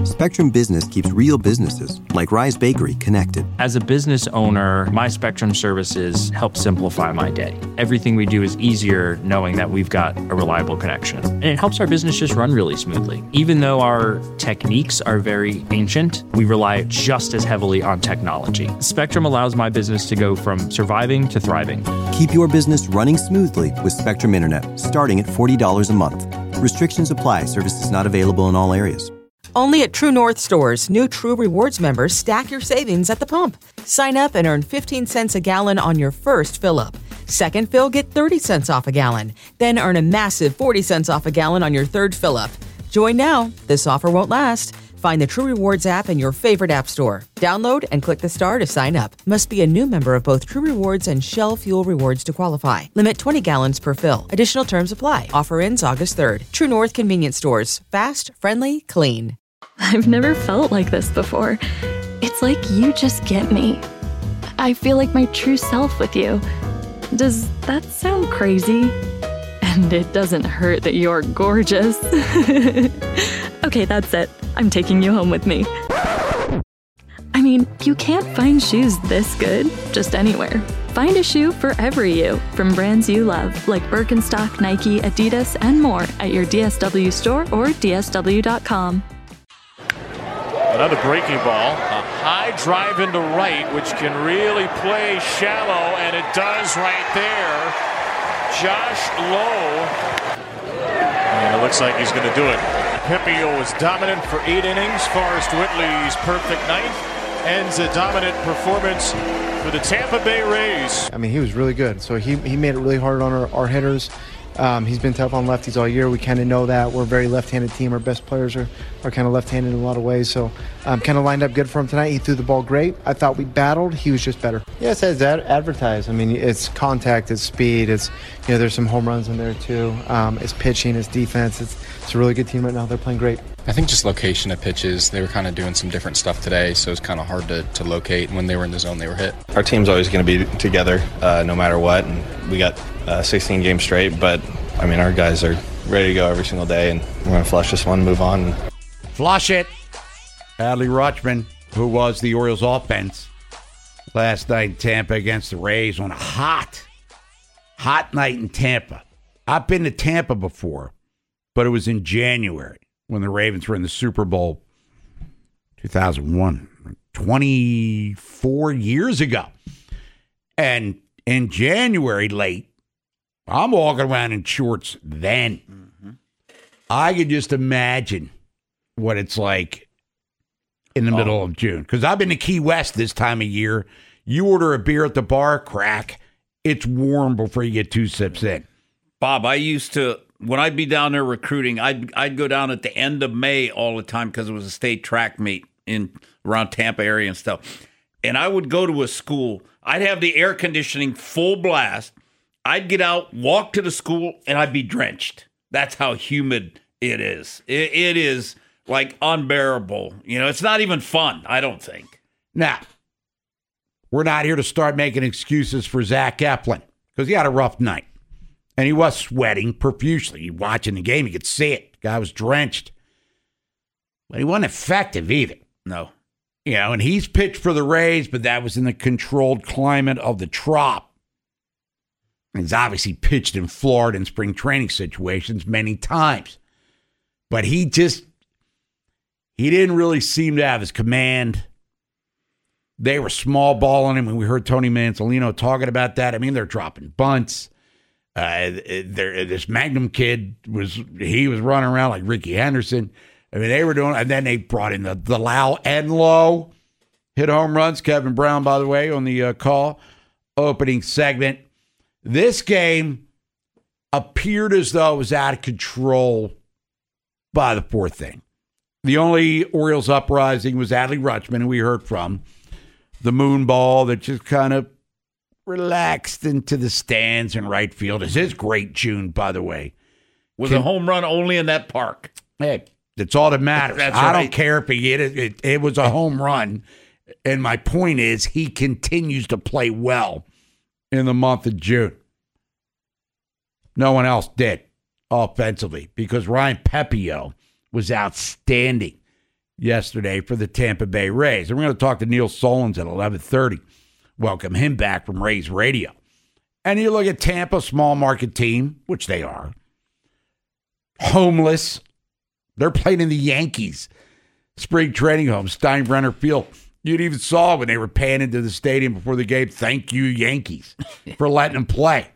Spectrum Business keeps real businesses, like Rise Bakery, connected. As a business owner, my Spectrum services help simplify my day. Everything we do is easier knowing that we've got a reliable connection. And it helps our business just run really smoothly. Even though our techniques are very ancient, we rely just as heavily on technology. Spectrum allows my business to go from surviving to thriving. Keep your business running smoothly with Spectrum Internet, starting at $40 a month. Restrictions apply. Services not available in all areas. Only at True North stores, new True Rewards members stack your savings at the pump. Sign up and earn 15 cents a gallon on your first fill-up. Second fill, get 30 cents off a gallon. Then earn a massive 40 cents off a gallon on your third fill-up. Join now. This offer won't last. Find the True Rewards app in your favorite app store. Download and click the star to sign up. Must be a new member of both True Rewards and Shell Fuel Rewards to qualify. Limit 20 gallons per fill. Additional terms apply. Offer ends August 3rd. True North Convenience Stores. Fast, friendly, clean. I've never felt like this before. It's like you just get me. I feel like my true self with you. Does that sound crazy? And it doesn't hurt that you're gorgeous. Okay, that's it. I'm taking you home with me. I mean, you can't find shoes this good just anywhere. Find a shoe for every you from brands you love, like Birkenstock, Nike, Adidas, and more at your DSW store or DSW.com. Another breaking ball, a high drive into right, which can really play shallow, and it does right there. Josh Lowe, and it looks like he's going to do it. Pepio was dominant for 8 innings. Forrest Whitley's perfect ninth ends a dominant performance for the Tampa Bay Rays. I mean, he was really good, so he made it really hard on our hitters. He's been tough on lefties all year. We kind of know that. We're a very left-handed team. Our best players are kind of left-handed in a lot of ways. So kind of lined up good for him tonight. He threw the ball great. I thought we battled. He was just better. Yeah, it says that advertised. I mean, it's contact, it's speed. It's, there's some home runs in there too. It's pitching, it's defense. It's a really good team right now. They're playing great. I think just location of pitches. They were kind of doing some different stuff today, so it's kind of hard to locate. When they were in the zone, they were hit. Our team's always going to be together no matter what, and we got 16 games straight, but I mean, our guys are ready to go every single day, and we're going to flush this one, move on. Flush it. Adley Rutschman, who was the Orioles offense last night in Tampa against the Rays on a hot night in Tampa. I've been to Tampa before, but it was in January when the Ravens were in the Super Bowl 2001, 24 years ago. And in January late, I'm walking around in shorts then. Mm-hmm. I could just imagine what it's like in the middle of June. Because I've been to Key West this time of year. You order a beer at the bar, crack. It's warm before you get 2 sips in. Bob, I used to, when I'd be down there recruiting, I'd go down at the end of May all the time because it was a state track meet in around Tampa area and stuff. And I would go to a school. I'd have the air conditioning full blast. I'd get out, walk to the school, and I'd be drenched. That's how humid it is. It is like unbearable. It's not even fun, I don't think. Now, we're not here to start making excuses for Zach Eflin because he had a rough night. And he was sweating profusely. You watching the game, you could see it. The guy was drenched. But he wasn't effective either. No. And he's pitched for the Rays, but that was in the controlled climate of the Trop. He's obviously pitched in Florida in spring training situations many times. But he didn't really seem to have his command. They were small balling him, and we heard Tony Manzolino talking about that. I mean, they're dropping bunts. This Magnum kid was running around like Ricky Henderson. I mean, they were doing, and then they brought in the Lau Enlow, hit home runs. Kevin Brown, by the way, on the call opening segment. This game appeared as though it was out of control by the 4th inning. The only Orioles uprising was Adley Rutschman, who we heard from. The moon ball that just kind of relaxed into the stands in right field. It's his great June, by the way. With a home run only in that park. Hey, that's all that matters. I don't care if he hit it. It was a home run. And my point is he continues to play well in the month of June. No one else did offensively because Ryan Pepio was outstanding yesterday for the Tampa Bay Rays. And we're going to talk to Neil Solondz at 11:30. Welcome him back from Rays Radio. And you look at Tampa, small market team, which they are. Homeless. They're playing in the Yankees spring training home, Steinbrenner Field. You'd even saw when they were panning to the stadium before the game, thank you, Yankees, for letting them play.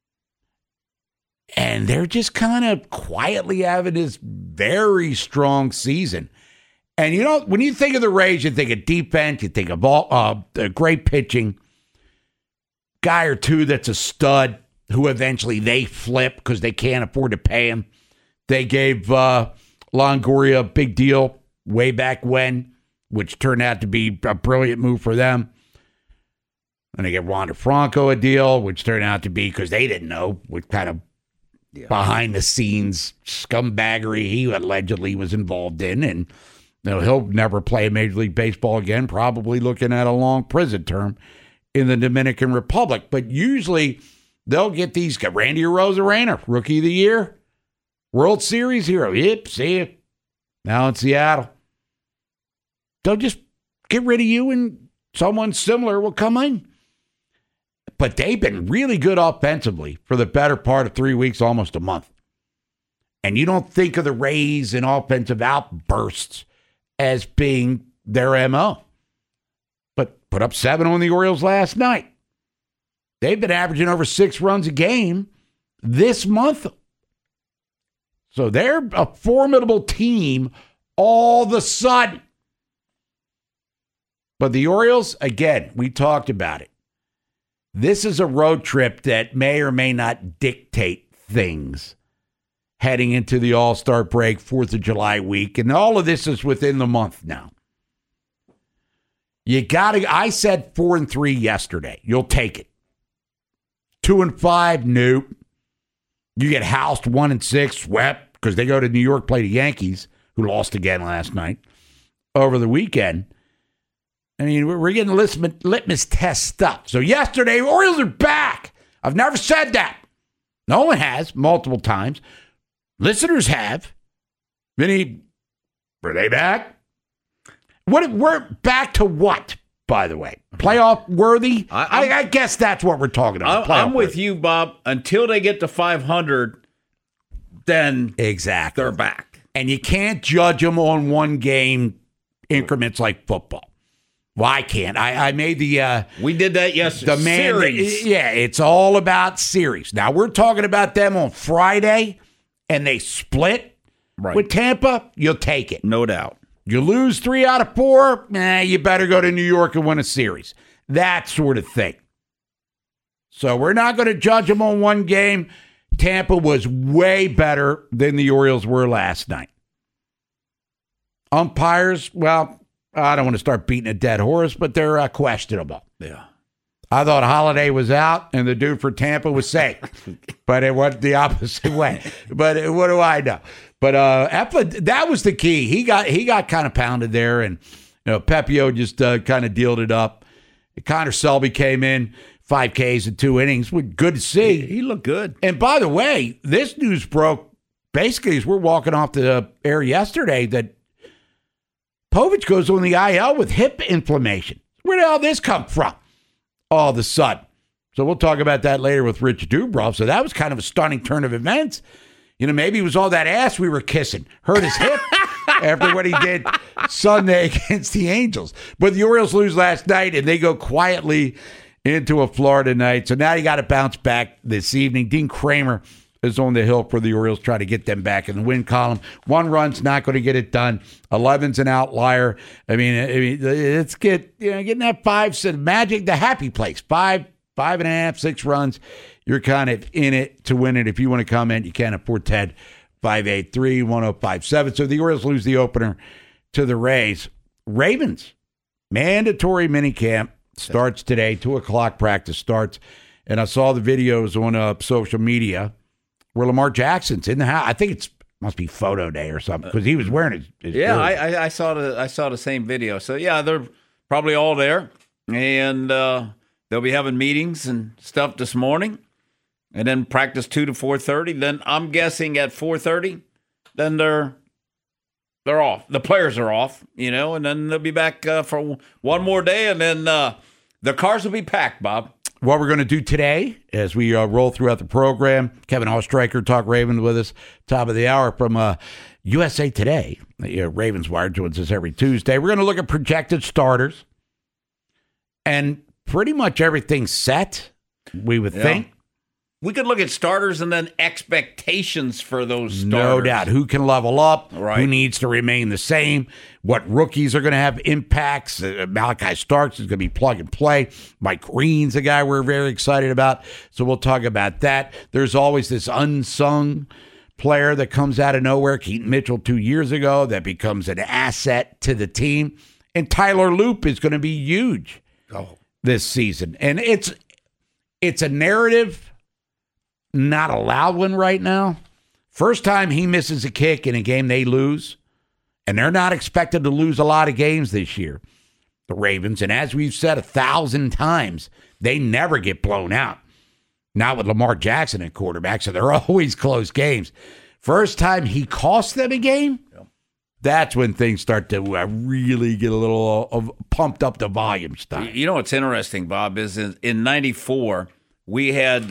And they're just kind of quietly having this very strong season. And you know, when you think of the Rays, you think of defense, you think of great pitching, guy or two that's a stud who eventually they flip because they can't afford to pay him. They gave Longoria a big deal way back when, which turned out to be a brilliant move for them. And they gave Wander Franco a deal, which turned out to be, because they didn't know, what kind of behind-the-scenes scumbaggery he allegedly was involved in. And you know, he'll never play Major League Baseball again, probably looking at a long prison term in the Dominican Republic. But usually they'll get these guys. Randy Arozarena, Rookie of the Year, World Series hero. Yep, see it. Now in Seattle. They'll just get rid of you and someone similar will come in. But they've been really good offensively for the better part of 3 weeks, almost a month. And you don't think of the Rays and offensive outbursts as being their MO. But put up 7 on the Orioles last night. They've been averaging over 6 runs a game this month. So they're a formidable team all of a sudden. But the Orioles, again, we talked about it. This is a road trip that may or may not dictate things heading into the All-Star break, 4th of July week. And all of this is within the month now. You got to, I said 4-3 yesterday. You'll take it. 2-5, nope. You get housed 1-6, swept, because they go to New York, play the Yankees, who lost again last night, over the weekend. I mean, we're getting litmus test stuff. So yesterday, Orioles are back. I've never said that. No one has, multiple times. Listeners have. Vinny, were they back? We're back to what, by the way? Playoff worthy? I guess that's what we're talking about. I'm with you, Bob. Until they get to 500, then exactly they're back. And you can't judge them on one game increments like football. Well, I can't. I made the... we did that yesterday. The man, series. Yeah, it's all about series. Now, we're talking about them on Friday, and they split with Tampa. You'll take it. No doubt. You lose 3 out of 4, you better go to New York and win a series. That sort of thing. So we're not going to judge them on one game. Tampa was way better than the Orioles were last night. Umpires, well... I don't want to start beating a dead horse, but they're questionable. Yeah. I thought Holiday was out and the dude for Tampa was safe, but it went the opposite way. But what do I know? But Eflin, that was the key. He got kind of pounded there, and Pepio just kind of dealed it up. Connor Selby came in, 5 Ks in 2 innings. Good to see. He looked good. And by the way, this news broke basically as we're walking off the air yesterday that Povich goes on the IL with hip inflammation. Where the hell did this come from all of a sudden? So we'll talk about that later with Rich Dubrov. So that was kind of a stunning turn of events. Maybe it was all that ass we were kissing. Hurt his hip after what he did Sunday against the Angels. But the Orioles lose last night, and they go quietly into a Florida night. So now you got to bounce back this evening. Dean Kramer is on the hill for the Orioles, try to get them back in the win column. 1 run's not going to get it done. 11's an outlier. I mean, let's get getting that 5, magic, the happy place. 5.5, 6 runs. You're kind of in it to win it. If you want to comment, you can at 410-583-1057. So the Orioles lose the opener to the Rays. Ravens, mandatory minicamp starts today. 2:00 practice starts. And I saw the videos on social media where Lamar Jackson's in the house. I think it must be photo day or something because he was wearing his yeah, jersey. I saw the same video. So yeah, they're probably all there, and they'll be having meetings and stuff this morning, and then practice 2 to 4:30. Then I'm guessing at 4:30, then they're They're off. The players are off, and then they'll be back for one more day, and then the cars will be packed, Bob. What we're going to do today as we roll throughout the program, Kevin Ostreicher, Talk Ravens with us, top of the hour from USA Today. Ravens Wire joins us every Tuesday. We're going to look at projected starters, and pretty much everything's set, we would think. We could look at starters and then expectations for those starters. No doubt. Who can level up? Right. Who needs to remain the same? What rookies are going to have impacts? Malachi Starks is going to be plug and play. Mike Green's a guy we're very excited about. So we'll talk about that. There's always this unsung player that comes out of nowhere. Keaton Mitchell 2 years ago that becomes an asset to the team. And Tyler Loop is going to be huge this season. And it's a narrative, not a loud one right now. First time he misses a kick in a game they lose, and they're not expected to lose a lot of games this year, the Ravens. And as we've said 1,000 times, they never get blown out. Not with Lamar Jackson at quarterback, so they're always close games. First time he cost them a game, that's when things start to really get a little pumped up the volume stuff. You know what's interesting, Bob, is in 94, we had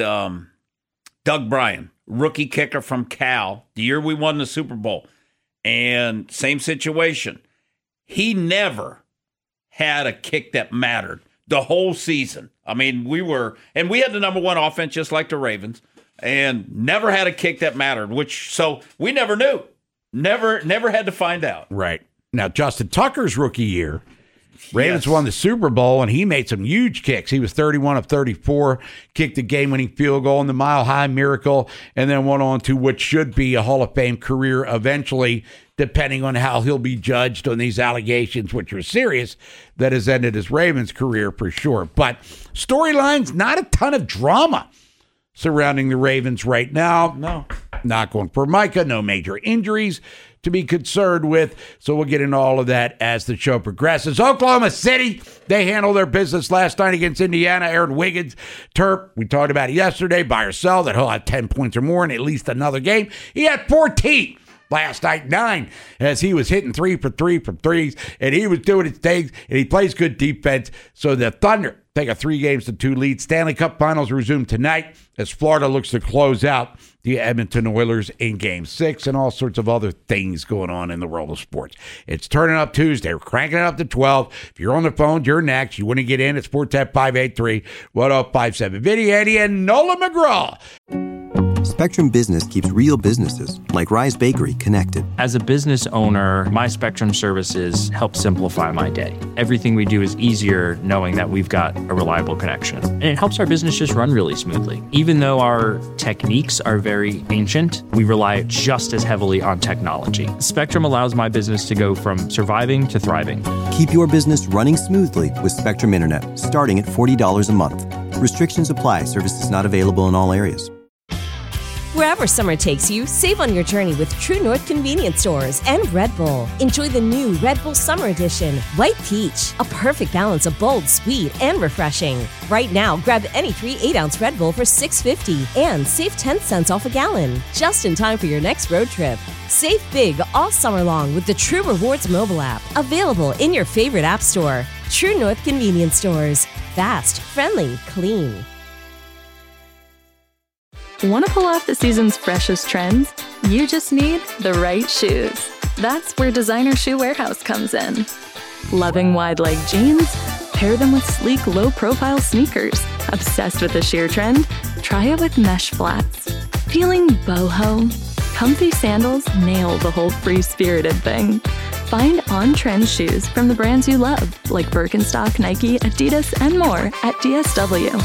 Doug Bryan, rookie kicker from Cal, the year we won the Super Bowl. And same situation. He never had a kick that mattered the whole season. I mean, we had the number one offense just like the Ravens, and never had a kick that mattered, so we never knew. Never had to find out. Right. Now, Justin Tucker's rookie year, Ravens won the Super Bowl, and he made some huge kicks. He was 31 of 34, kicked the game-winning field goal in the Mile High Miracle, and then went on to what should be a Hall of Fame career eventually, depending on how he'll be judged on these allegations, which are serious, that has ended his Ravens career for sure. But storylines, not a ton of drama surrounding the Ravens right now. No. Not going for Micah, no major injuries to be concerned with. So we'll get into all of that as the show progresses. Oklahoma City, they handled their business last night against Indiana. Aaron Wiggins, Terp, we talked about it yesterday, buy or sell, that he'll have 10 points or more in at least another game. He had 14 last night, 9, as he was hitting 3 for 3 from threes, and he was doing his things, and he plays good defense. So the Thunder take a 3-2 lead. Stanley Cup Finals resume tonight as Florida looks to close out the Edmonton Oilers in Game 6, and all sorts of other things going on in the world of sports. It's Turning Up Tuesday. We're cranking it up to 12. If you're on the phone, you're next. You want to get in, it's 410-583-1057. Vinny Eddie and Nola McGraw. Spectrum Business keeps real businesses, like Rise Bakery, connected. As a business owner, my Spectrum services help simplify my day. Everything we do is easier knowing that we've got a reliable connection. And it helps our business just run really smoothly. Even though our techniques are very ancient, we rely just as heavily on technology. Spectrum allows my business to go from surviving to thriving. Keep your business running smoothly with Spectrum Internet, starting at $40 a month. Restrictions apply. Services not available in all areas. Wherever summer takes you, save on your journey with True North Convenience Stores and Red Bull. Enjoy the new Red Bull Summer Edition, White Peach, a perfect balance of bold, sweet, and refreshing. Right now, grab any 3 8-ounce Red Bull for $6.50 and save 10 cents off a gallon, just in time for your next road trip. Save big all summer long with the True Rewards mobile app, available in your favorite app store. True North Convenience Stores. Fast, friendly, clean. Want to pull off the season's freshest trends? You just need the right shoes. That's where Designer Shoe Warehouse comes in. Loving wide leg jeans? Pair them with sleek, low-profile sneakers. Obsessed with the sheer trend? Try it with mesh flats. Feeling boho? Comfy sandals nail the whole free-spirited thing. Find on-trend shoes from the brands you love, like Birkenstock, Nike, Adidas, and more at DSW.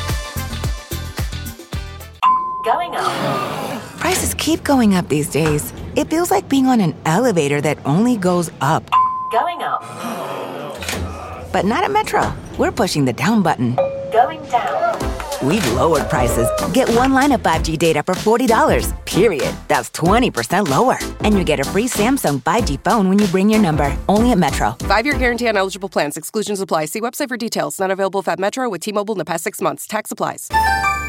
Going up. Prices keep going up these days. It feels like being on an elevator that only goes up. Going up. But not at Metro. We're pushing the down button. Going down. We've lowered prices. Get one line of 5G data for $40, period. That's 20% lower. And you get a free Samsung 5G phone when you bring your number. Only at Metro. 5-year guarantee on eligible plans. Exclusions apply. See website for details. Not available at Metro with T-Mobile in the past 6 months. Tax applies.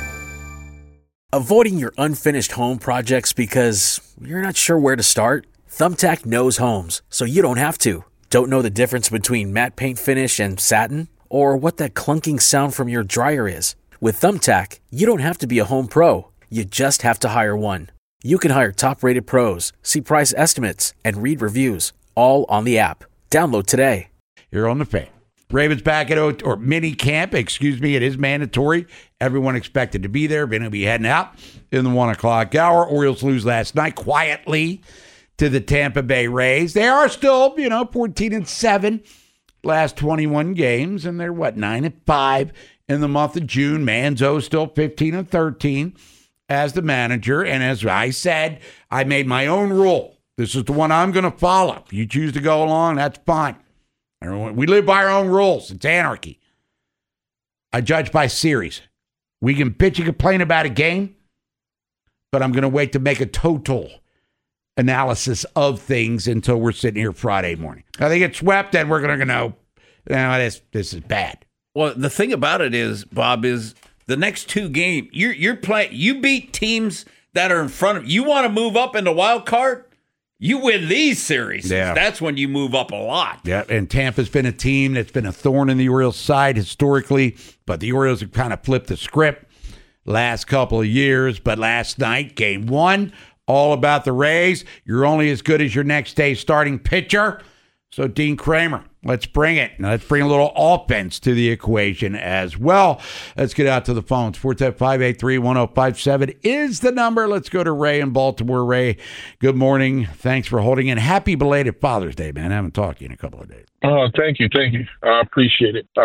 Avoiding your unfinished home projects because you're not sure where to start? Thumbtack knows homes, so you don't have to. Don't know the difference between matte paint finish and satin? Or what that clunking sound from your dryer is? With Thumbtack, you don't have to be a home pro. You just have to hire one. You can hire top-rated pros, see price estimates, and read reviews, all on the app. Download today. Here on the Fan. Ravens back at mini camp, It is mandatory. Everyone expected to be there. Going to be heading out in the 1 o'clock hour. Orioles lose last night quietly to the Tampa Bay Rays. They are still, 14-7 last 21 games, and they're 9-5 in the month of June. Manzo still 15-13 as the manager. And as I said, I made my own rule. This is the one I'm going to follow. If you choose to go along, that's fine. We live by our own rules. It's anarchy. I judge by series. We can bitch and complain about a game, but I'm going to wait to make a total analysis of things until we're sitting here Friday morning. If they get swept, then we're going to know, this is bad. Well, the thing about it is, Bob, is the next two games, you're playing. You beat teams that are in front of you. Want to move up in the wild card? You win these series. Yeah. That's when you move up a lot. Yeah, and Tampa's been a team that's been a thorn in the Orioles' side historically, but the Orioles have kind of flipped the script last couple of years. But last night, game one, all about the Rays. You're only as good as your next day's starting pitcher. So, Dean Kramer, let's bring it. Now, let's bring a little offense to the equation as well. Let's get out to the phones. 475-883-1057 is the number. Let's go to Ray in Baltimore. Ray, good morning. Thanks for holding in. Happy belated Father's Day, man. I haven't talked to you in a couple of days. Thank you. I appreciate it.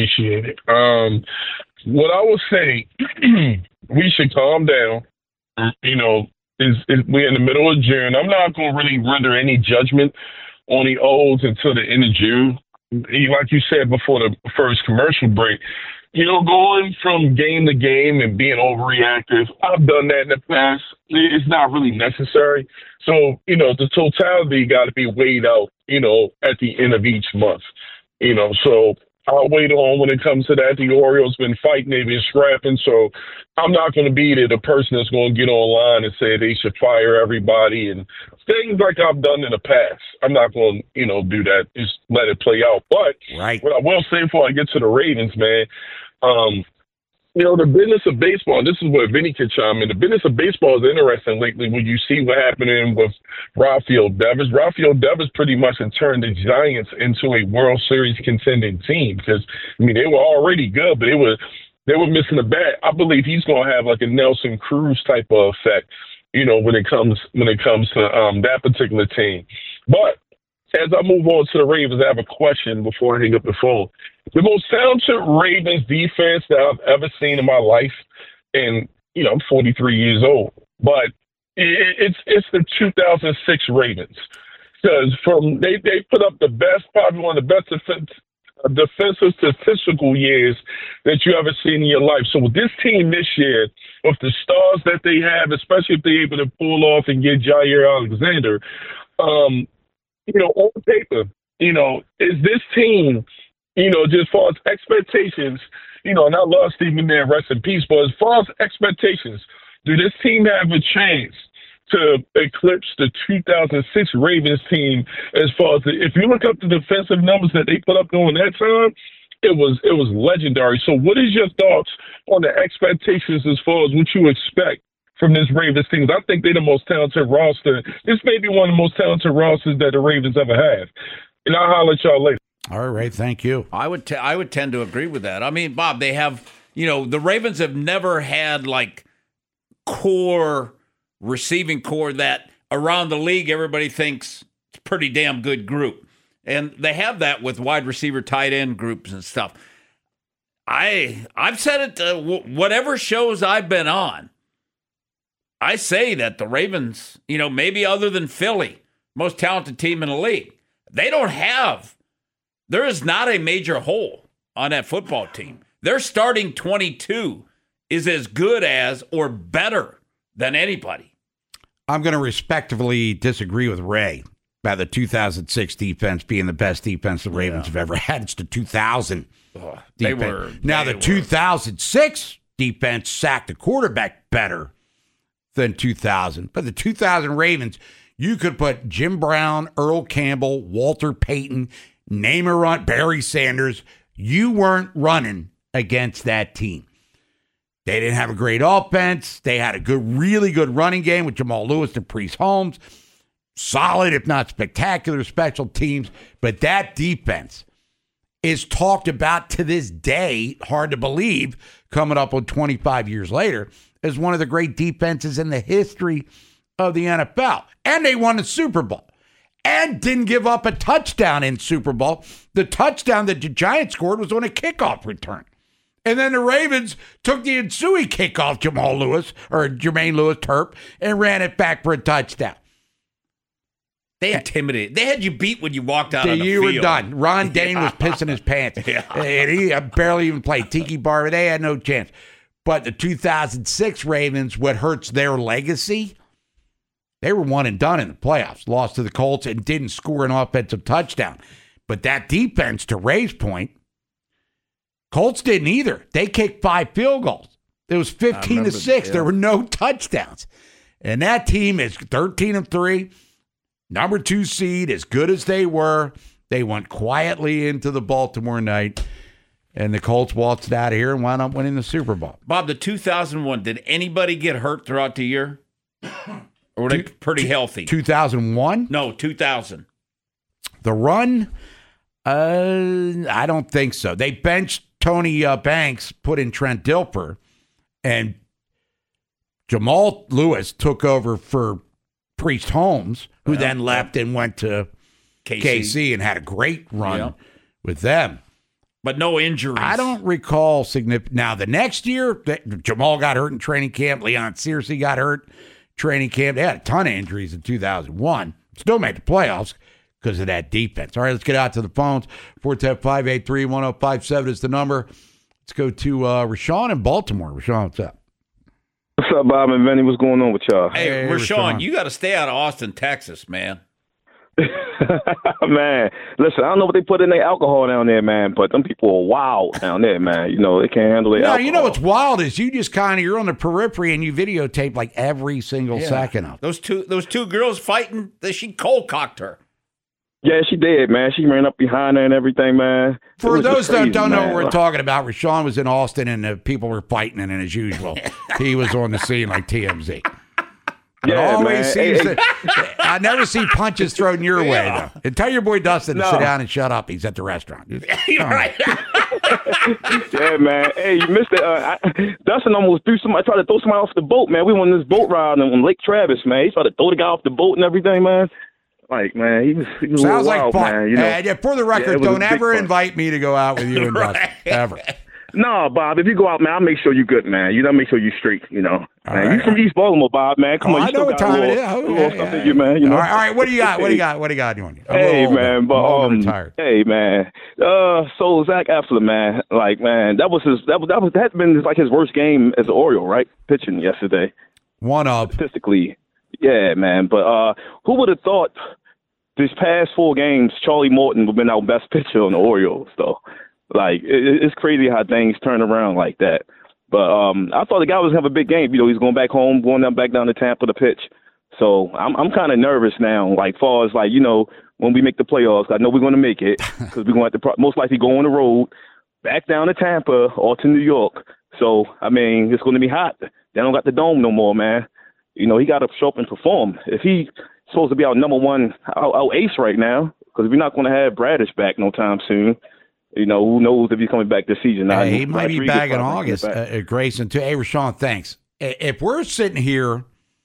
What I would say, we should calm down. Is we're in the middle of June. I'm not going to really render any judgment on the O's until the end of June. Like you said before the first commercial break, going from game to game and being overreactive, I've done that in the past. It's not really necessary. So, the totality got to be weighed out, at the end of each month. So I'll wait on when it comes to that. The Orioles been fighting, they've been scrapping. So I'm not going to be the person that's going to get online and say they should fire everybody and things like I've done in the past. I'm not going to, do that. Just let it play out. But what I will say before I get to the Ravens, man, the business of baseball, and this is where Vinny could chime in, the business of baseball is interesting lately when you see what happening with Rafael Devers. Rafael Devers pretty much turned the Giants into a World Series contending team because, they were already good, but they were missing a bat. I believe he's going to have like a Nelson Cruz type of effect, when it comes to that particular team. But as I move on to the Ravens, I have a question before I hang up the phone. The most talented Ravens defense that I've ever seen in my life, and, I'm 43 years old, but it's the 2006 Ravens. Because they put up the best, probably one of the best defensive statistical years that you ever seen in your life. So with this team this year, with the stars that they have, especially if they're able to pull off and get Jair Alexander, on paper, is this team, just as far as expectations, and I love Stephen Nair, rest in peace, but as far as expectations, do this team have a chance to eclipse the 2006 Ravens team as far as if you look up the defensive numbers that they put up during that time, it was legendary. So what is your thoughts on the expectations as far as what you expect from this Ravens team? I think they're the most talented roster. This may be one of the most talented rosters that the Ravens ever have. And I'll holler at y'all later. All right, thank you. I would tend to agree with that. I mean, Bob, they have, the Ravens have never had like receiving core that around the league everybody thinks it's a pretty damn good group. And they have that with wide receiver, tight end groups and stuff. I've said it whatever shows I've been on. I say that the Ravens, maybe other than Philly, most talented team in the league, there is not a major hole on that football team. Their starting 22 is as good as or better than anybody. I'm going to respectfully disagree with Ray about the 2006 defense being the best defense the Ravens have ever had. It's the 2000 defense. The 2006 defense sacked the quarterback better than 2000. But the 2000 Ravens, You could put Jim Brown, Earl Campbell, Walter Payton, name a run, Barry Sanders. You weren't running against that team. They didn't have a great offense. They had a really good running game with Jamal Lewis and Priest Holmes. Solid, if not spectacular, special teams. But that defense is talked about to this day, hard to believe, coming up on 25 years later, as one of the great defenses in the history of the NFL. And they won the Super Bowl and didn't give up a touchdown in Super Bowl. The touchdown that the Giants scored was on a kickoff return. And then the Ravens took the ensuing kickoff, Jermaine Lewis Terp, and ran it back for a touchdown. They intimidated. They had you beat when you walked out on the You field. were done. Ron Dane was pissing his pants. And he barely even played. Tiki Barber, they had no chance. But the 2006 Ravens, what hurts their legacy, they were one and done in the playoffs. Lost to the Colts and didn't score an offensive touchdown. But that defense, to Ray's point, Colts didn't either. They kicked 5 field goals. It was 15-6. There were no touchdowns. And that team is 13-3. Number 2 seed, as good as they were, they went quietly into the Baltimore night, and the Colts waltzed out of here and wound up winning the Super Bowl. Bob, the 2001, did anybody get hurt throughout the year? Or were they pretty healthy? 2001? No, 2000. The run? I don't think so. They benched Tony Banks, put in Trent Dilfer, and Jamal Lewis took over for Priest Holmes, who then left and went to KC and had a great run with them. But no injuries. I don't recall significant. Now, the next year, Jamal got hurt in training camp. Leon Searcy got hurt training camp. They had a ton of injuries in 2001. Still made the playoffs because of that defense. All right, let's get out to the phones. 410-583-1057 is the number. Let's go to Rashawn in Baltimore. Rashawn, what's up? What's up, Bob and Vinny? What's going on with y'all? Hey, Rashawn, you got to stay out of Austin, Texas, man. Man, listen, I don't know what they put in their alcohol down there, man, but them people are wild down there, man. You know, they can't handle it. No, you know what's wild is you just you're on the periphery and you videotape like every single second of it. Those two girls fighting, she cold-cocked her. Yeah, she did, man. She ran up behind her and everything, man. For those that don't know what we're talking about, Rashawn was in Austin and the people were fighting, and as usual, he was on the scene like TMZ. Yeah, man. I never see punches thrown your way, though. And tell your boy Dustin to sit down and shut up. He's at the restaurant. Right. Yeah, man. Hey, you missed it. Dustin almost tried to throw somebody off the boat, man. We went on this boat ride on Lake Travis, man. He tried to throw the guy off the boat and everything, man. Like, man, he was sounds like wild, fun. Man, you know? For the record, don't ever invite me to go out with you and Dustin. Ever. No, Bob, if you go out, man, I'll make sure you're good, man. You know, make sure you're straight, you know. All Man, right. you from East Baltimore, Bob, man. Come on, you I know what time it is. You, man, you know? All right, what do you got? What do you got? Hey, man, but retired. Hey, man. So Zach Eflin, man, like, man, that's been like his worst game as an Oriole, right? Pitching yesterday. One of statistically, yeah, man. But who would have thought these past 4 games, Charlie Morton would have been our best pitcher on the Orioles, though. Like, it's crazy how things turn around like that. But I thought the guy was going to have a big game. You know, he's going back home, back down to Tampa to pitch. So I'm kind of nervous now, like, far as, like, you know, when we make the playoffs. I know we're going to make it because we're going to have to most likely go on the road back down to Tampa or to New York. So, I mean, it's going to be hot. They don't got the dome no more, man. You know, he got to show up and perform. If he's supposed to be our number one, our ace right now, because we're not going to have Bradish back no time soon. You know, who knows if he's coming back this season. Hey, he might be back in August, Grayson, too. Hey, Rashawn, thanks. If we're sitting here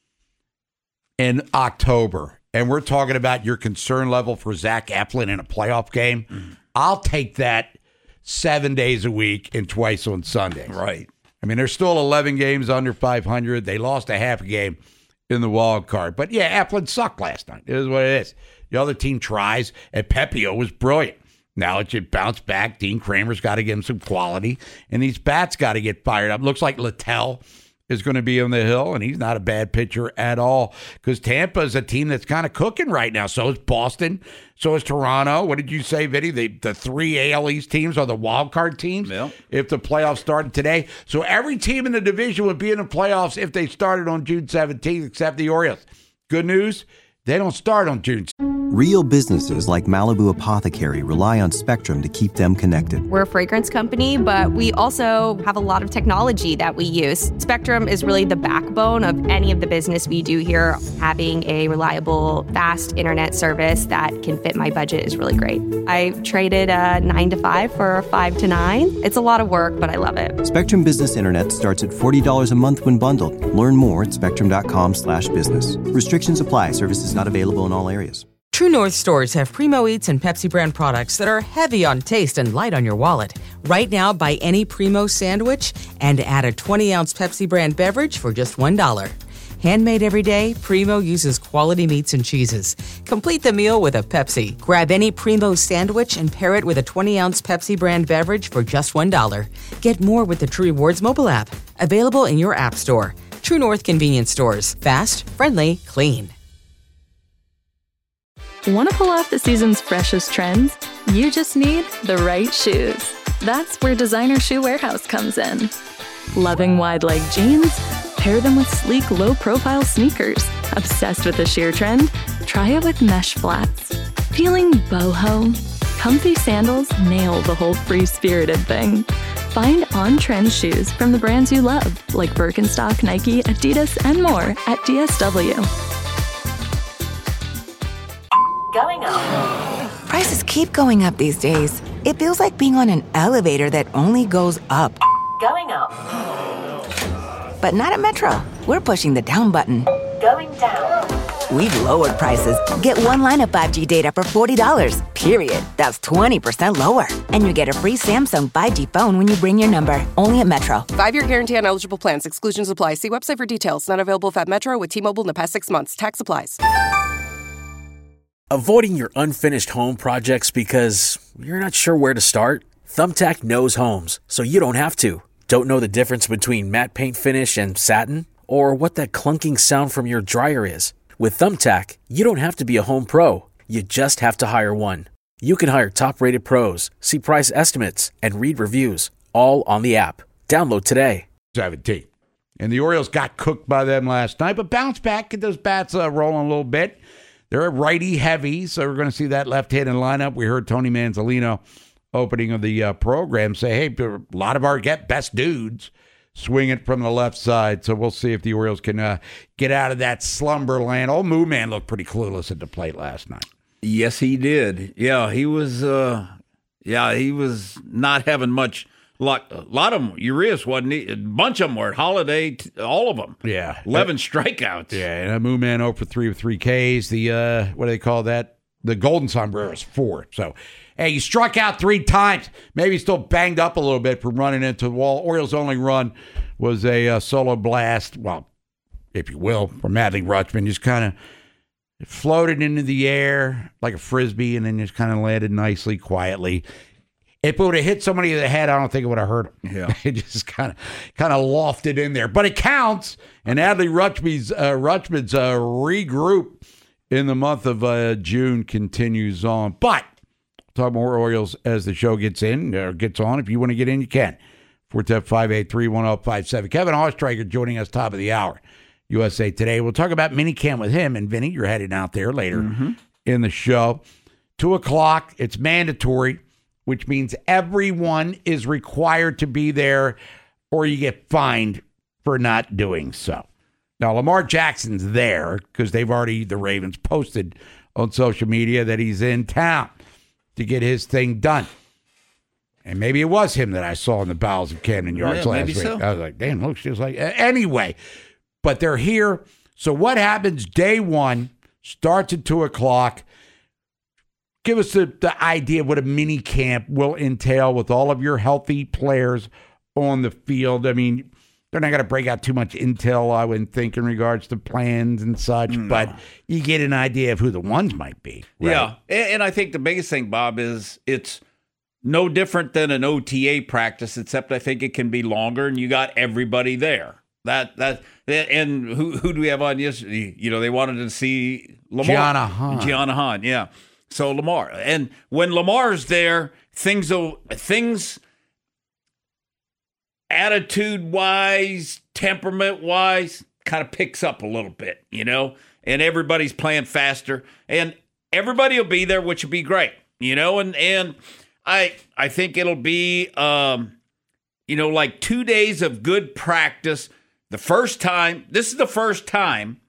in October and we're talking about your concern level for Zach Eflin in a playoff game, I'll take that 7 days a week and twice on Sundays. Right. I mean, there's still 11 games under 500. They lost a half a game in the wild card. But, yeah, Eflin sucked last night. It is what it is. The other team tries, and Pepio was brilliant. Now it should bounce back. Dean Kramer's got to give him some quality, and these bats got to get fired up. Looks like Littell is going to be on the hill, and he's not a bad pitcher at all because Tampa is a team that's kind of cooking right now. So is Boston. So is Toronto. What did you say, Vinny? The 3 AL East teams are the wild card teams if the playoffs started today. So every team in the division would be in the playoffs if they started on June 17th except the Orioles. Good news, They don't start on June. Real businesses like Malibu Apothecary rely on Spectrum to keep them connected. We're a fragrance company, but we also have a lot of technology that we use. Spectrum is really the backbone of any of the business we do here. Having a reliable, fast internet service that can fit my budget is really great. I traded a 9 to 5 for a 5 to 9. It's a lot of work, but I love it. Spectrum Business Internet starts at $40 a month when bundled. Learn more at spectrum.com/business. Restrictions apply. Services not available in all areas. True North stores have Primo Eats and Pepsi brand products that are heavy on taste and light on your wallet. Right now, buy any Primo sandwich and add a 20-ounce Pepsi brand beverage for just $1. Handmade every day, Primo uses quality meats and cheeses. Complete the meal with a Pepsi. Grab any Primo sandwich and pair it with a 20-ounce Pepsi brand beverage for just $1. Get more with the True Rewards mobile app. Available in your app store. True North convenience stores. Fast, friendly, clean. Want to pull off the season's freshest trends? You just need the right shoes. That's where Designer Shoe Warehouse comes in. Loving wide leg jeans? Pair them with sleek, low-profile sneakers. Obsessed with the sheer trend? Try it with mesh flats. Feeling boho? Comfy sandals nail the whole free-spirited thing. Find on-trend shoes from the brands you love, like Birkenstock, Nike, Adidas, and more at DSW. Going up. Prices keep going up these days. It feels like being on an elevator that only goes up. Going up. But not at Metro. We're pushing the down button. Going down. We've lowered prices. Get one line of 5G data for $40, period. That's 20% lower. And you get a free Samsung 5G phone when you bring your number. Only at Metro. 5-year guarantee on eligible plans. Exclusions apply. See website for details. Not available at Metro with T-Mobile in the past 6 months. Tax applies. Avoiding your unfinished home projects because you're not sure where to start? Thumbtack knows homes, so you don't have to. Don't know the difference between matte paint finish and satin? Or what that clunking sound from your dryer is? With Thumbtack, you don't have to be a home pro. You just have to hire one. You can hire top-rated pros, see price estimates, and read reviews, all on the app. Download today. 17. And the Orioles got cooked by them last night, but bounced back, get those bats rolling a little bit. They're a righty heavy, so we're going to see that left-handed lineup. We heard Tony Manzolino, opening of the program, say, hey, a lot of our best dudes swing it from the left side. So we'll see if the Orioles can get out of that slumber land. Old Moo Man looked pretty clueless at the plate last night. Yes, he did. Yeah, he was not having much luck. A lot of them, Urias wasn't. A bunch of them were. Holiday, all of them. Yeah. 11 strikeouts. Yeah, and Moo Man 0 for 3 with 3 Ks. The, what do they call that? The Golden Sombrero is 4. So, hey, he struck out 3 times. Maybe he's still banged up a little bit from running into the wall. Orioles' only run was a solo blast, well, if you will, from Adley Rutschman. Just kind of floated into the air like a Frisbee and then just kind of landed nicely, quietly. If it would have hit somebody in the head, I don't think it would have hurt him. Yeah. It just kind of lofted in there. But it counts, and Adley Rutschman's regroup in the month of June continues on. But talk more Orioles as the show gets on. If you want to get in, you can. 410-583-1057. Kevin Ostreicher joining us top of the hour. USA Today. We'll talk about minicamp with him. And Vinny, you're heading out there later in the show. 2 o'clock, it's mandatory, which means everyone is required to be there or you get fined for not doing so. Now, Lamar Jackson's there because the Ravens posted on social media that he's in town to get his thing done. And maybe it was him that I saw in the bowels of Camden Yards last week. So. I was like, damn, looks just like... Anyway, but they're here. So what happens day one starts at 2 o'clock. Give us the idea of what a mini camp will entail with all of your healthy players on the field. I mean, they're not going to break out too much intel, I wouldn't think, in regards to plans and such, but you get an idea of who the ones might be. Right? Yeah, and I think the biggest thing, Bob, is it's no different than an OTA practice, except I think it can be longer, and you got everybody there. And who do we have on yesterday? You know, they wanted to see Lamar. Gianna Hahn, yeah. So Lamar. And when Lamar's there, things attitude-wise, temperament-wise, kind of picks up a little bit, you know? and everybody's playing faster, and everybody will be there, which will be great, and I think it'll be, like 2 days of good practice. This is the first time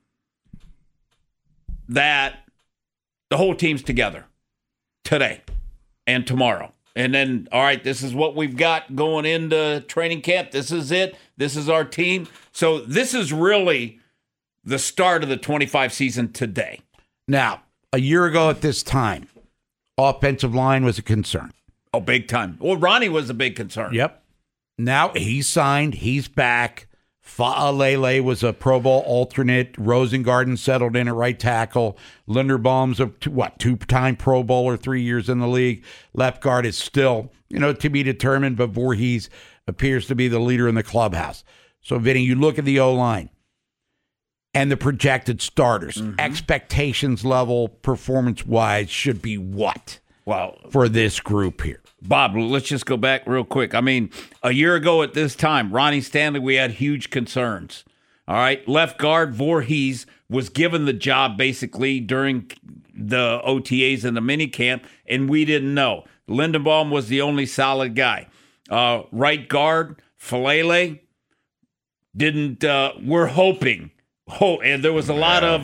that the whole team's together today and tomorrow. And then, all right, this is what we've got going into training camp. This is it. This is our team. So this is really the start of the 25 season today. Now, a year ago at this time, offensive line was a concern. Oh, big time. Well, Ronnie was a big concern. Yep. Now he's signed. He's back. Fa'alele was a Pro Bowl alternate. Rosengarten settled in at right tackle. Linderbaum's a two-time Pro Bowler, 3 years in the league. Left guard is still, to be determined, but Voorhees appears to be the leader in the clubhouse. So, Vinny, you look at the O-line and the projected starters. Expectations level, performance-wise, should be what? Wow. For this group here. Bob, let's just go back real quick. I mean, a year ago at this time, Ronnie Stanley, we had huge concerns. All right, left guard Voorhees was given the job basically during the OTAs and the minicamp, and we didn't know. Linderbaum was the only solid guy. Right guard Fa'alele didn't. We're hoping. And there was a lot of,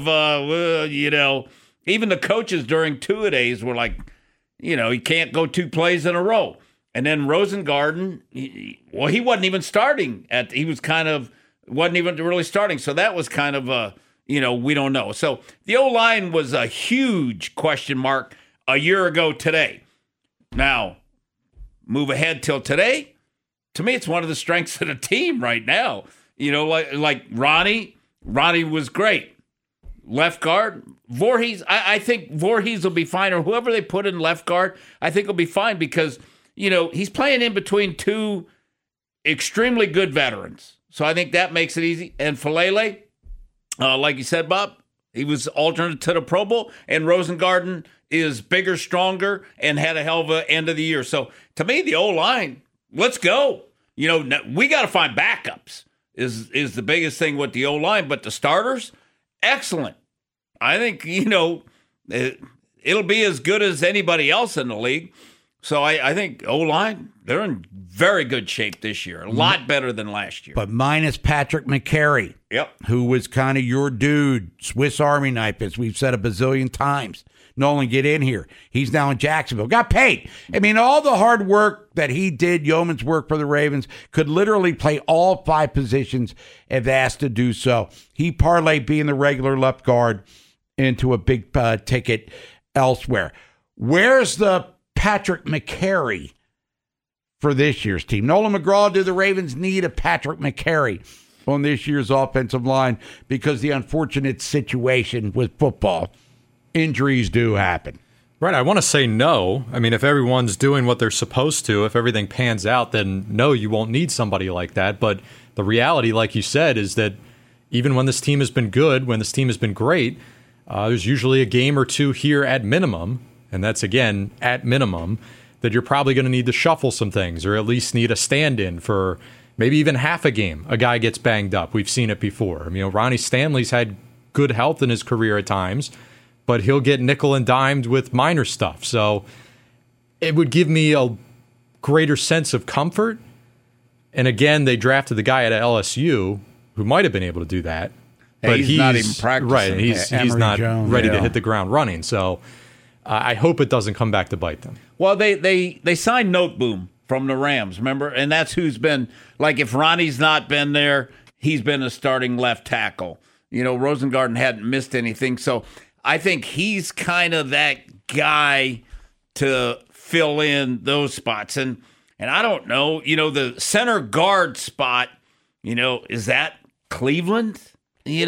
even the coaches during two-a-days were like, he can't go 2 plays in a row. And then Rosengarten, he wasn't even starting. Wasn't even really starting. So that was kind of we don't know. So the O-line was a huge question mark a year ago today. Now, move ahead till today. To me, it's one of the strengths of the team right now. Like Ronnie was great. Left guard, Voorhees, I think Voorhees will be fine, or whoever they put in left guard, I think will be fine because, he's playing in between 2 extremely good veterans. So I think that makes it easy. And Fa'alele, like you said, Bob, he was alternate to the Pro Bowl, and Rosengarten is bigger, stronger, and had a hell of an end of the year. So to me, the O-line, let's go. We got to find backups is the biggest thing with the O-line, but the starters, excellent. I think, it'll be as good as anybody else in the league. So I think O-line, they're in very good shape this year. A lot better than last year. But minus Patrick McCary, who was kind of your dude, Swiss Army knife, as we've said a bazillion times. Nolan, get in here. He's now in Jacksonville. Got paid. I mean, all the hard work that he did, yeoman's work for the Ravens, could literally play all 5 positions if asked to do so. He parlayed being the regular left guard into a big ticket elsewhere. Where's the Patrick McCary for this year's team? Nolan McGraw, do the Ravens need a Patrick McCary on this year's offensive line? Because the unfortunate situation with football, injuries do happen. Right. I want to say no. I mean, if everyone's doing what they're supposed to, if everything pans out, then no, you won't need somebody like that. But the reality, like you said, is that even when this team has been good, when this team has been great, there's usually a game or two here at minimum, and that's, again, at minimum, that you're probably going to need to shuffle some things or at least need a stand-in for maybe even half a game. A guy gets banged up. We've seen it before. I mean, Ronnie Stanley's had good health in his career at times, but he'll get nickel and dimed with minor stuff. So it would give me a greater sense of comfort. And again, they drafted the guy at LSU who might have been able to do that. But he's not even practicing. Right, he's not Jones, ready to hit the ground running. So I hope it doesn't come back to bite them. Well, they signed Noteboom from the Rams, remember? And that's who's been, like, if Ronnie's not been there, he's been a starting left tackle. Rosengarten hadn't missed anything. So I think he's kind of that guy to fill in those spots. And I don't know, the center guard spot, is that Cleveland? You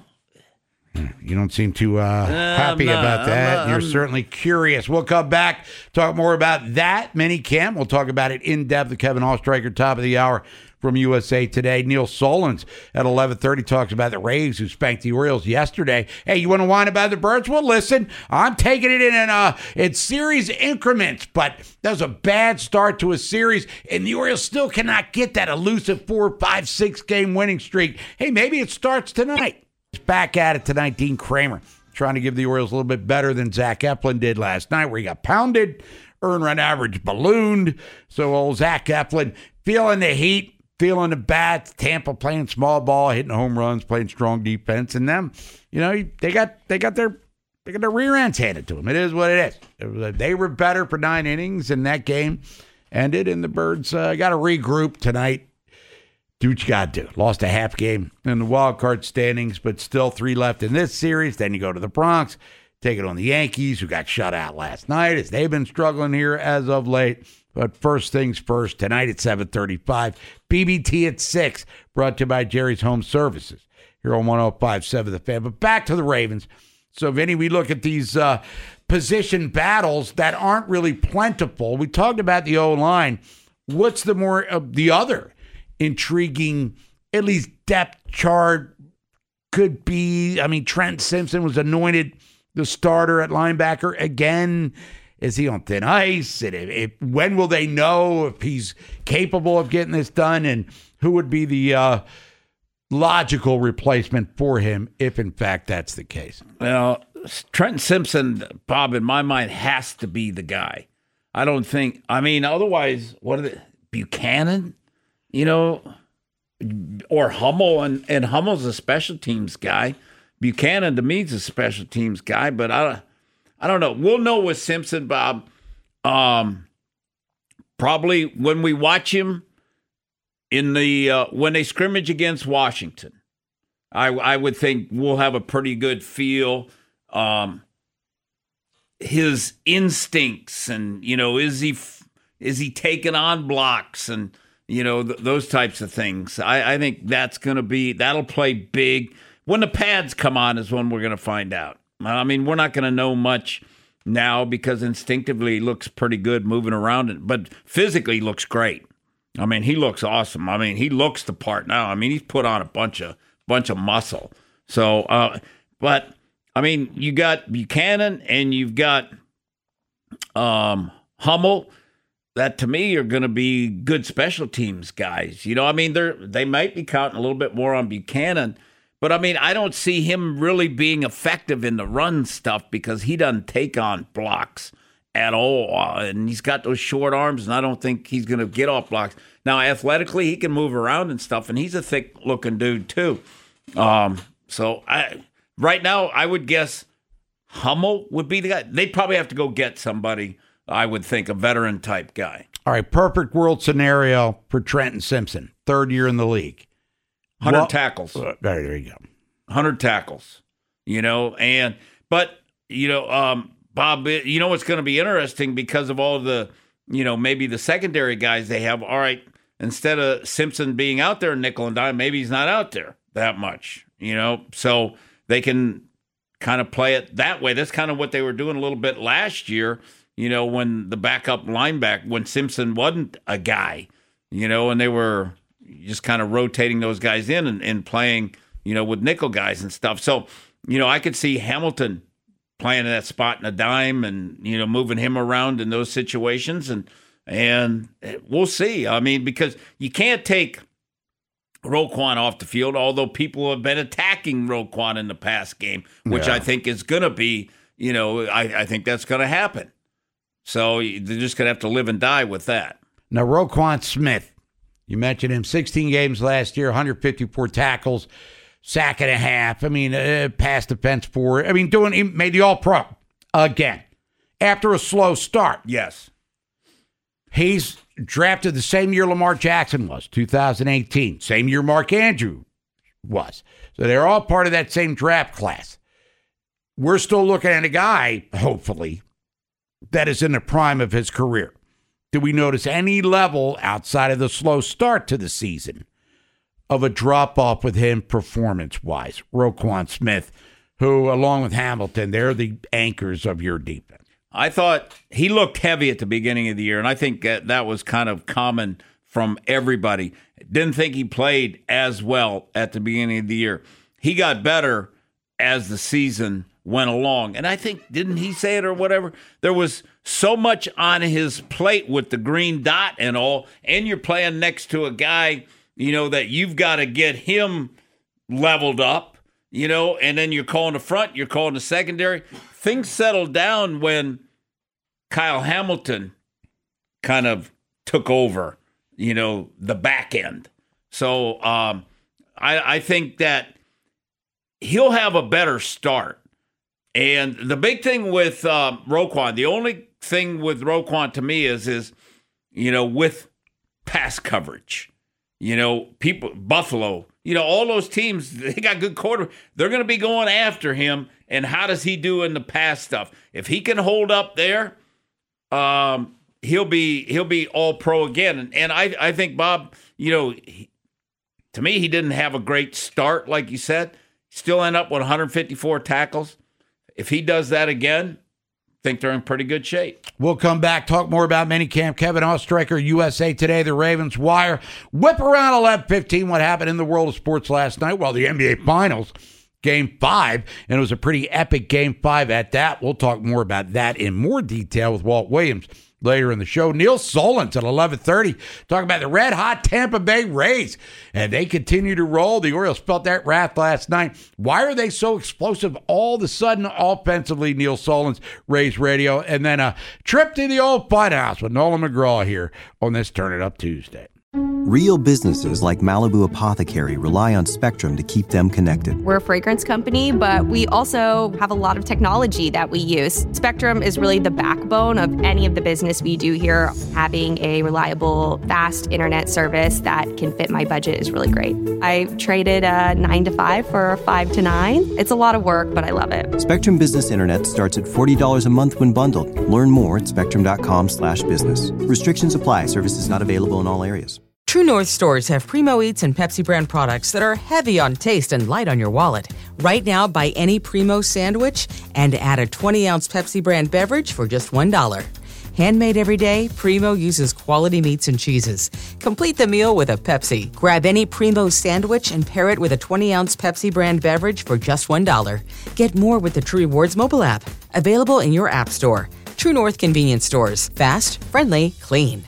don't seem too happy about that. You're certainly curious. We'll come back, talk more about that minicamp. We'll talk about it in depth with Kevin Oestreicher, top of the hour from USA Today. Neil Solondz at 11:30 talks about the Rays who spanked the Orioles yesterday. Hey, you want to whine about the Birds? Well, listen, I'm taking it in series increments, but that was a bad start to a series, and the Orioles still cannot get that elusive 4, 5, 6 game winning streak. Hey, maybe it starts tonight. back at it tonight. Dean Kramer trying to give the Orioles a little bit better than Zach Eflin did last night, where he got pounded, earned run average ballooned. So old Zach Eflin feeling the heat, feeling the bats. Tampa playing small ball, hitting home runs, playing strong defense, and them, they got their rear ends handed to them. It is what it is. They were better for 9 innings, and that game ended, and the Birds got to regroup tonight. Do what you got to do. Lost a half game in the wild card standings, but still 3 left in this series. Then you go to the Bronx, take it on the Yankees, who got shut out last night, as they've been struggling here as of late. But first things first, tonight at 7:35, BBT at 6, brought to you by Jerry's Home Services here on 105.7 The Fan. But back to the Ravens. So, Vinny, we look at these position battles that aren't really plentiful. We talked about the O-line. What's the other intriguing, at least depth chart could be? I mean, Trent Simpson was anointed the starter at linebacker again. Is he on thin ice? And when will they know if he's capable of getting this done? And who would be the logical replacement for him if, in fact, that's the case? Well, Trent Simpson, Bob, in my mind, has to be the guy. I don't think, otherwise, what are Buchanan? Or Hummel, and Hummel's a special teams guy. Buchanan, to me, is a special teams guy, but I don't know. We'll know with Simpson, Bob, probably when we watch him in the when they scrimmage against Washington. I would think we'll have a pretty good feel. His instincts, and is he taking on blocks, and those types of things. I think that'll play big. When the pads come on is when we're going to find out. I mean, we're not going to know much now because instinctively he looks pretty good moving around, but physically he looks great. I mean, he looks awesome. I mean, he looks the part now. I mean, he's put on a bunch of muscle. So, but I mean, you got Buchanan and you've got Hummel. That, to me, are going to be good special teams guys. They might be counting a little bit more on Buchanan, but, I don't see him really being effective in the run stuff because he doesn't take on blocks at all, and he's got those short arms, and I don't think he's going to get off blocks. Now, athletically, he can move around and stuff, and he's a thick-looking dude, too. Right now, I would guess Hummel would be the guy. They'd probably have to go get somebody, I would think, a veteran-type guy. All right, perfect world scenario for Trenton Simpson, 3rd year in the league. 100 tackles. There you go. 100 tackles. Bob, what's going to be interesting because of all the, maybe the secondary guys they have. All right, instead of Simpson being out there nickel and dime, maybe he's not out there that much, so they can kind of play it that way. That's kind of what they were doing a little bit last year. When the backup linebacker, when Simpson wasn't a guy, and they were just kind of rotating those guys in and playing, with nickel guys and stuff. So, I could see Hamilton playing that spot in a dime and, moving him around in those situations. And we'll see. I mean, because you can't take Roquan off the field, although people have been attacking Roquan in the past game, which I think is going to be, I think that's going to happen. So they're just going to have to live and die with that. Now, Roquan Smith, you mentioned him, 16 games last year, 154 tackles, sack and a half. I mean, pass defense for, he made the All-Pro again after a slow start. Yes. He's drafted the same year Lamar Jackson was, 2018, same year Mark Andrews was. So they're all part of that same draft class. We're still looking at a guy, hopefully, that is in the prime of his career. Do we notice any level outside of the slow start to the season of a drop-off with him performance-wise? Roquan Smith, who, along with Hamilton, they're the anchors of your defense. I thought he looked heavy at the beginning of the year, and I think that was kind of common from everybody. Didn't think he played as well at the beginning of the year. He got better as the season went along. And I think, didn't he say it or whatever? There was so much on his plate with the green dot and all, and you're playing next to a guy, that you've got to get him leveled up. and then you're calling the front, you're calling the secondary. Things settled down when Kyle Hamilton kind of took over, the back end. So I think that he'll have a better start. And the big thing with Roquan, the only thing with Roquan to me is with pass coverage. Buffalo, all those teams, they got good quarterbacks. They're going to be going after him. And how does he do in the pass stuff? If he can hold up there, he'll be all pro again. And I think Bob, to me, he didn't have a great start, like you said. Still end up with 154 tackles. If he does that again, I think they're in pretty good shape. We'll come back, talk more about minicamp. Kevin Ostreicher, USA Today, the Ravens Wire. Whip around 11:15 what happened in the world of sports last night. Well, the NBA Finals, Game 5, and it was a pretty epic Game 5 at that. We'll talk more about that in more detail with Walt Williams later in the show. Neil Solondz at 11:30, talking about the red-hot Tampa Bay Rays. And they continue to roll. The Orioles felt that wrath last night. Why are they so explosive all of a sudden offensively? Neil Solondz, Rays Radio. And then a trip to the old Funhouse with Nolan McGraw here on this Turn It Up Tuesday. Real businesses like Malibu Apothecary rely on Spectrum to keep them connected. We're a fragrance company, but we also have a lot of technology that we use. Spectrum is really the backbone of any of the business we do here. Having a reliable, fast internet service that can fit my budget is really great. I traded a 9 to 5 for a 5 to 9. It's a lot of work, but I love it. Spectrum Business Internet starts at $40 a month when bundled. Learn more at spectrum.com/business. Restrictions apply. Services not available in all areas. True North stores have Primo Eats and Pepsi brand products that are heavy on taste and light on your wallet. Right now, buy any Primo sandwich and add a 20-ounce Pepsi brand beverage for just $1. Handmade every day, Primo uses quality meats and cheeses. Complete the meal with a Pepsi. Grab any Primo sandwich and pair it with a 20-ounce Pepsi brand beverage for just $1. Get more with the True Rewards mobile app. Available in your app store. True North convenience stores. Fast, friendly, clean.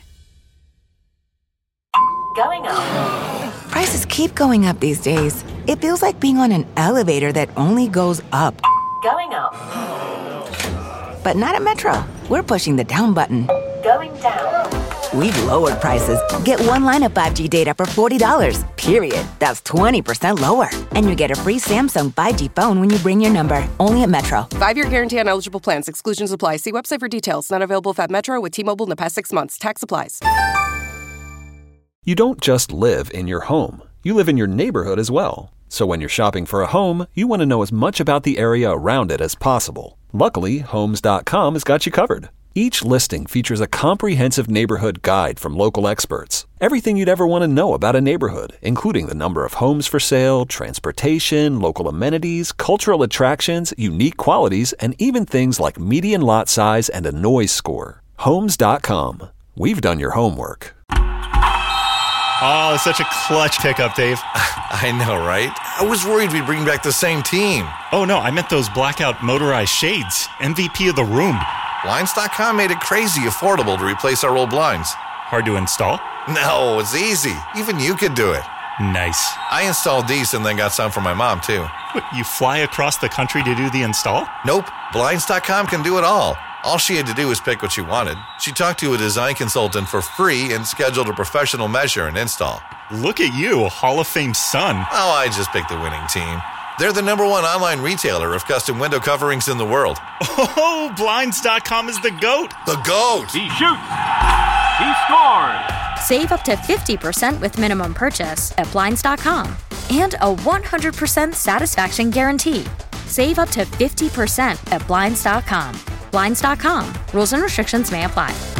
Going up. Prices keep going up these days. It feels like being on an elevator that only goes up. Going up. But not at Metro. We're pushing the down button. Going down. We've lowered prices. Get one line of 5G data for $40, period. That's 20% lower. And you get a free Samsung 5G phone when you bring your number. Only at Metro. 5-year guarantee on eligible plans. Exclusions apply. See website for details. Not available if at Metro with T-Mobile in the past 6 months. Tax applies. You don't just live in your home. You live in your neighborhood as well. So when you're shopping for a home, you want to know as much about the area around it as possible. Luckily, Homes.com has got you covered. Each listing features a comprehensive neighborhood guide from local experts. Everything you'd ever want to know about a neighborhood, including the number of homes for sale, transportation, local amenities, cultural attractions, unique qualities, and even things like median lot size and a noise score. Homes.com. We've done your homework. Oh, such a clutch pickup, Dave. I know, right? I was worried we'd bring back the same team. Oh, no, I meant those blackout motorized shades. MVP of the room. Blinds.com made it crazy affordable to replace our old blinds. Hard to install? No, it's easy. Even you could do it. Nice. I installed these and then got some for my mom, too. What, you fly across the country to do the install? Nope. Blinds.com can do it all. All she had to do was pick what she wanted. She talked to a design consultant for free and scheduled a professional measure and install. Look at you, Hall of Fame son. Oh, I just picked the winning team. They're the #1 online retailer of custom window coverings in the world. Oh, Blinds.com is the GOAT. The GOAT. He shoots. He scores. Save up to 50% with minimum purchase at Blinds.com. And a 100% satisfaction guarantee. Save up to 50% at Blinds.com. Blinds.com. Rules and restrictions may apply.